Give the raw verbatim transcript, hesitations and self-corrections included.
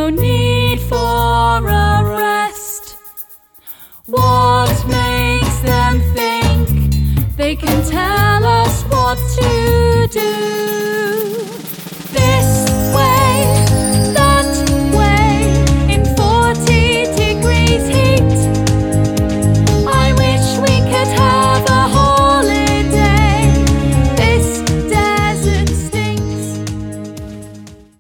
no need for a rest. What makes them think they can tell us what to do?